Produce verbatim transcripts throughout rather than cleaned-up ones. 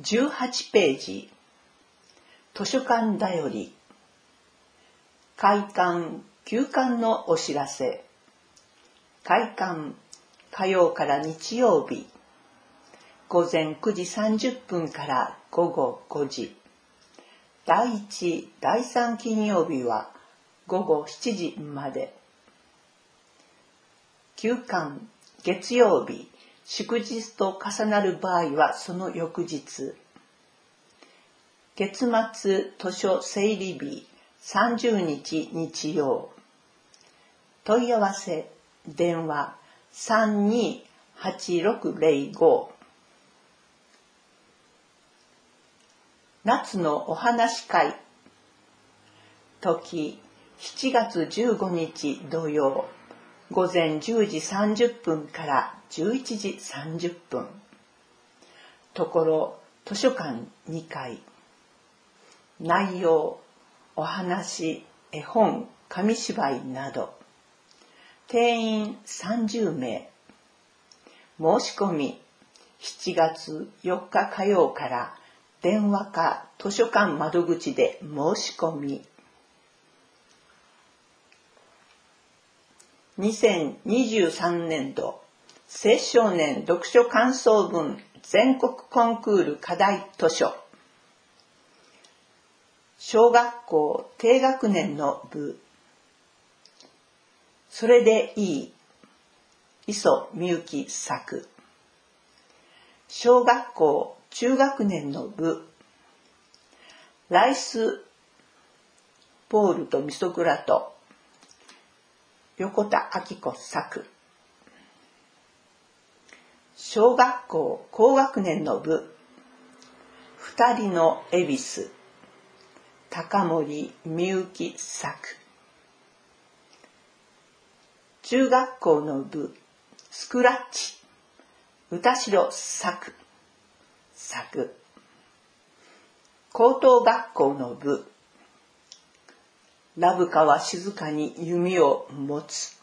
じゅうはちページ、図書館だより、開館・休館のお知らせ。開館、火曜から日曜日、午前くじさんじゅっぷんから午後ごじ。だいいち、だいさん金曜日は午後しちじまで。休館、月曜日、祝日と重なる場合はその翌日。月末図書整理日、さんじゅうにち日曜。問い合わせ、電話さんにーはちろくぜろご。夏のお話会。時、しちがつじゅうごにち土曜、午前じゅうじさんじゅっぷんからじゅういちじさんじゅっぷん。ところ、図書館にかい。内容、お話、絵本、紙芝居など。定員さんじゅうめい。申し込み、しちがつよっか火曜から電話か図書館窓口で申し込み。にせんにじゅうさんねんど青少年読書感想文全国コンクール課題図書。小学校低学年の部。それでいい。磯みゆき作。小学校中学年の部。ライスポールとみそグラと。横田明子作。小学校高学年の部。二人の恵比寿。高森みゆき作。中学校の部、スクラッチ、歌代作、作。高等学校の部、ラブカは静かに弓を持つ、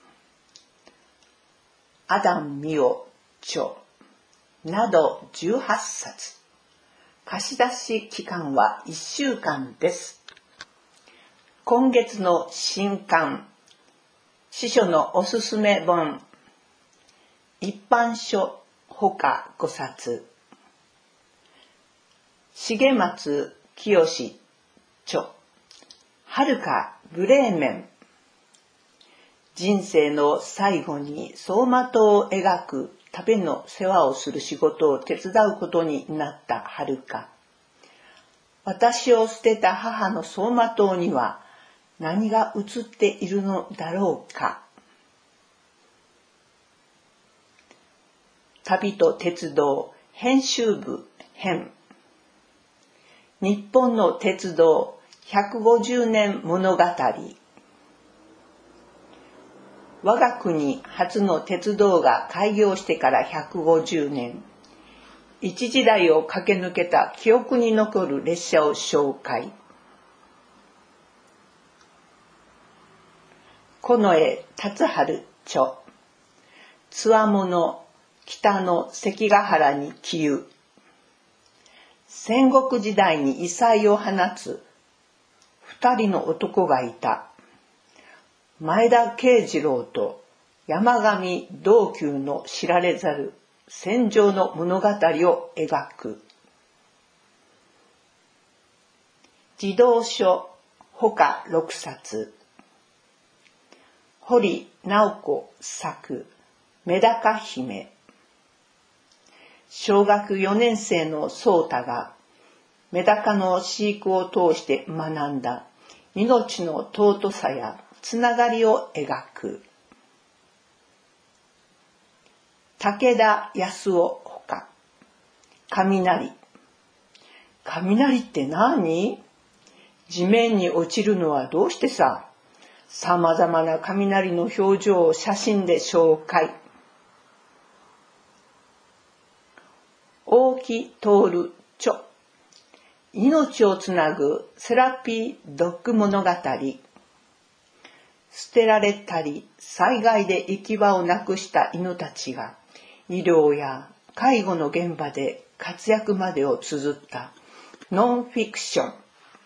アダンミオ著などじゅうはっさつ。貸し出し期間はいっしゅうかんです。今月の新刊、司書のおすすめ本、一般書ほかごさつ。重松清著、はるかブレーメン。人生の最後に走馬灯を描く旅の世話をする仕事を手伝うことになったはるか。私を捨てた母の走馬灯には何が映っているのだろうか。旅と鉄道編集部編。日本の鉄道ひゃくごじゅうねん物語。我が国初の鉄道が開業してからひゃくごじゅうねん。一時代を駆け抜けた記憶に残る列車を紹介。近衛達治著、つわもの北の関ヶ原に消ゆ。戦国時代に異彩を放つ二人の男がいた。前田慶次郎と山上道久の知られざる戦場の物語を描く。児童書ほかろくさつ。堀直子作、メダカ姫。小学よねんせいの壮太がメダカの飼育を通して学んだ命の尊さやつながりを描く。武田康夫ほか、雷。雷って何？地面に落ちるのはどうしてさ。さまざまな雷の表情を写真で紹介。大木徹著、命をつなぐセラピードッグ物語。捨てられたり災害で行き場をなくした犬たちが医療や介護の現場で活躍までを綴ったノンフィクション。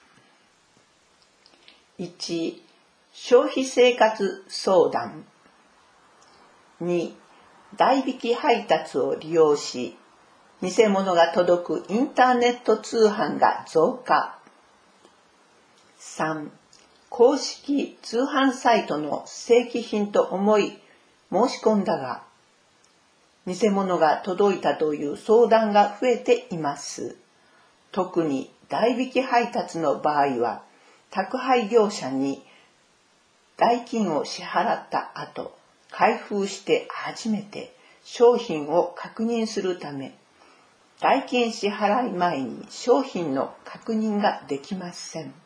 いち、消費生活相談。に、代引き配達を利用し、偽物が届くインターネット通販が増加。さん、公式通販サイトの正規品と思い申し込んだが、偽物が届いたという相談が増えています。特に代引き配達の場合は、宅配業者に代金を支払った後、開封して初めて商品を確認するため、代金支払い前に商品の確認ができません。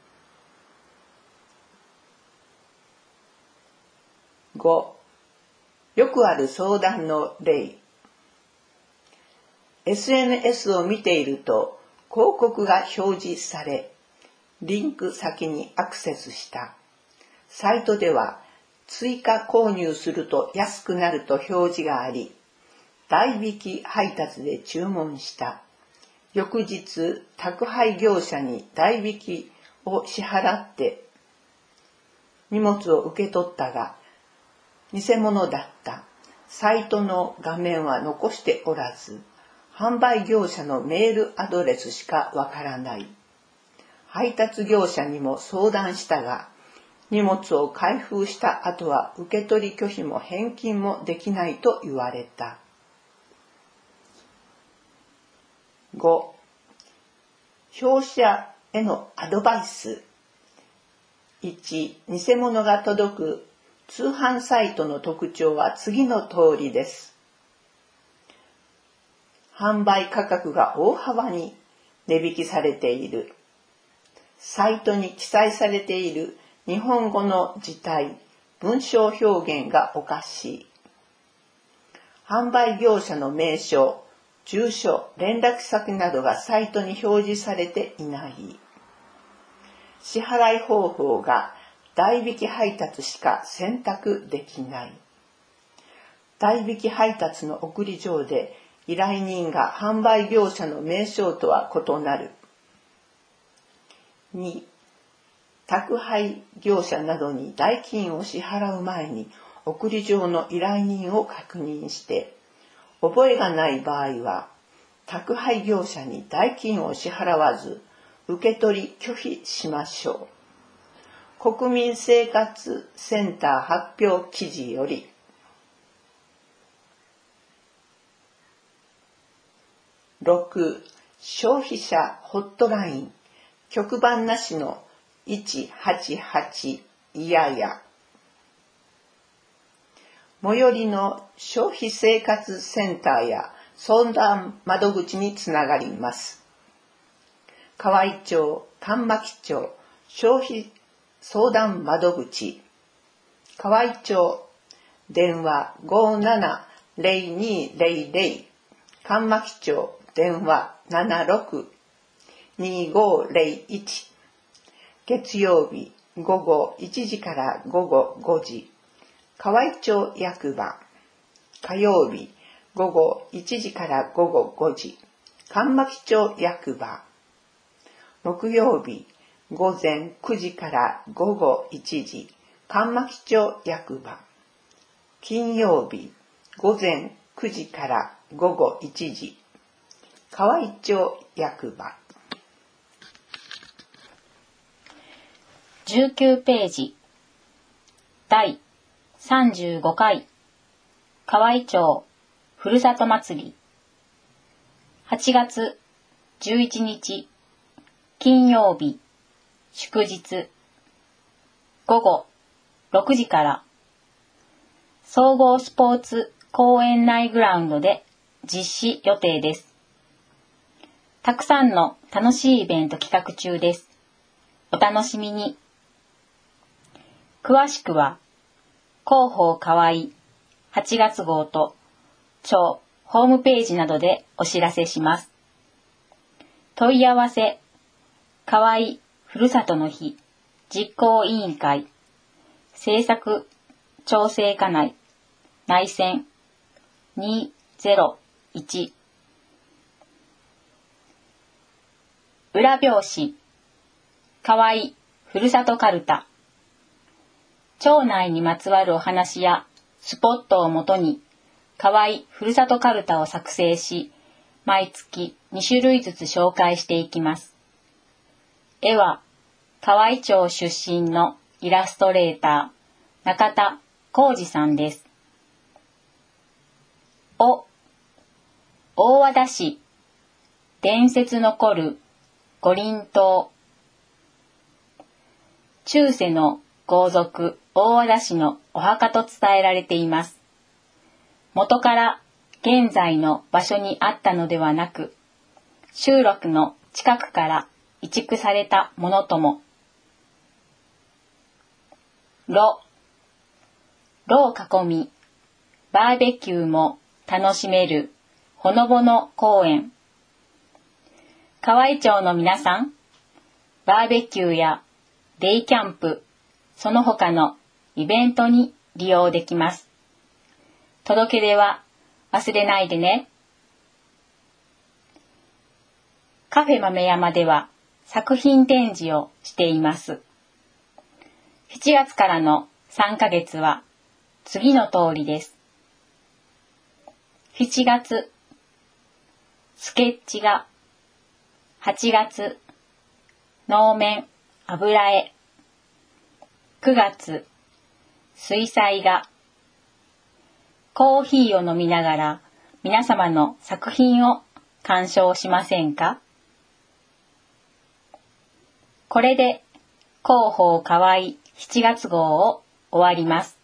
ご、よくある相談の例。エスエヌエス を見ていると広告が表示され、リンク先にアクセスした。サイトでは追加購入すると安くなると表示があり、代引き配達で注文した。翌日、宅配業者に代引きを支払って荷物を受け取ったが、偽物だった。サイトの画面は残しておらず、販売業者のメールアドレスしかわからない。配達業者にも相談したが、荷物を開封した後は受け取り拒否も返金もできないと言われた。ご、消費者へのアドバイス。いち、偽物が届く通販サイトの特徴は次の通りです。販売価格が大幅に値引きされている。サイトに記載されている日本語の字体、文章表現がおかしい。販売業者の名称、住所、連絡先などがサイトに表示されていない。支払い方法が代引き配達しか選択できない。代引き配達の送り状で依頼人が販売業者の名称とは異なる。に、宅配業者などに代金を支払う前に送り状の依頼人を確認して、覚えがない場合は宅配業者に代金を支払わず受け取り拒否しましょう。国民生活センター発表記事より。ろく、消費者ホットライン、局番なしのいちはちはちいやや。最寄りの消費生活センターや相談窓口につながります。河合町、上牧町、消費相談窓口。河合町、電話ごーななゼロにゼロゼロ。上牧町、電話ななろくにごゼロいち。月曜日午後いちじから午後ごじ。河合町役場。火曜日午後いちじから午後ごじ。上牧町役場。木曜日午前くじから午後いちじ。上牧町役場。金曜日午前くじから午後いちじ。河合町役場。 じゅうきゅうページだいさんじゅうごかい河合町ふるさと祭りはちがつじゅういちにち金曜日祝日午後ろくじから総合スポーツ公園内グラウンドで実施予定です。たくさんの楽しいイベント企画中です。お楽しみに。詳しくは広報河合はちがつ号と町ホームページなどでお知らせします。問い合わせ河合ふるさとの日実行委員会政策調整課内内線にゼロいち裏表紙、河合ふるさとかるた。町内にまつわるお話やスポットをもとに、河合ふるさとかるたを作成し、毎月に種類ずつ紹介していきます。絵は、河合町出身のイラストレーター、中田浩二さんです。お、大和田市、伝説残る五輪塔。中世の豪族大和田市のお墓と伝えられています。元から現在の場所にあったのではなく、集落の近くから移築されたものとも。炉、炉を囲み、バーベキューも楽しめるほのぼの公園。河合町の皆さん、バーベキューやデイキャンプ、その他のイベントに利用できます。届け出は忘れないでね。カフェ豆山では作品展示をしています。しちがつからのさんかげつは次の通りです。しちがつ、スケッチ画。はちがつ、能面、油絵。くがつ、水彩画。コーヒーを飲みながら皆様の作品を鑑賞しませんか？これで広報河合しちがつ号を終わります。